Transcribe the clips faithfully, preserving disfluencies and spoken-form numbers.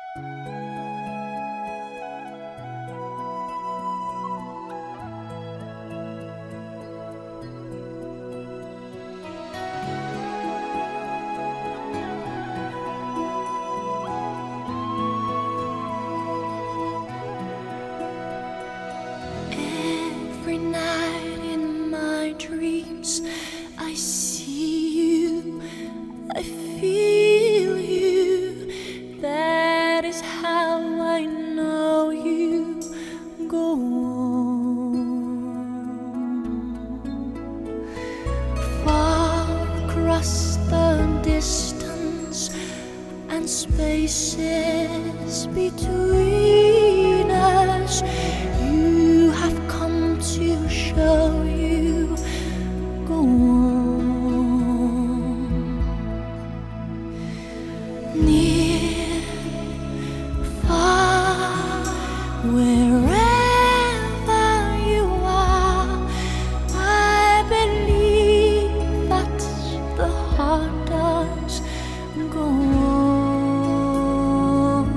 Every night in my dreams, I see you, I feel you. That is how I know you. Go on. Far across the distance and spaces between us, you have come to show you. Go on. Near, far, wherever you are, I believe that the heart does. Go on.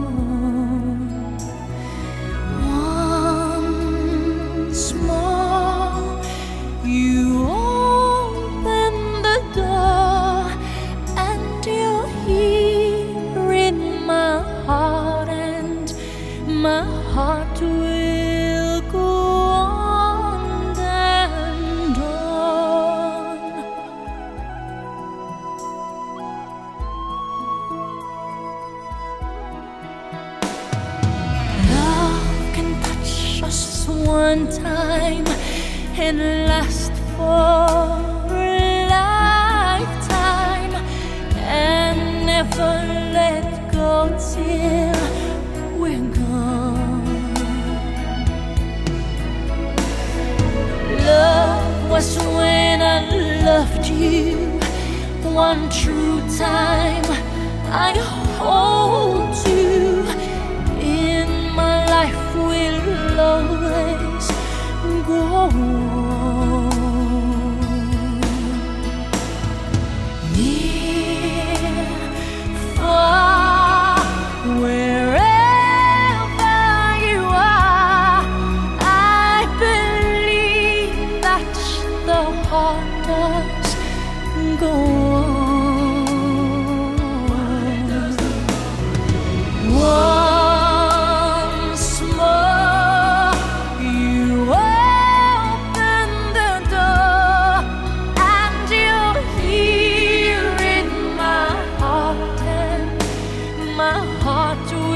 Once more, you open the door, and you're here in my heart, and my heart will go on and on. Love can touch us one time and last for a lifetime, and never let go till we're gone. Love was when I loved you one true time. I hold you in my life, will always go on. Near, far, wherever you are, I believe that the heart does go on. Once more, you open the door, and you're here in my heart, and my heart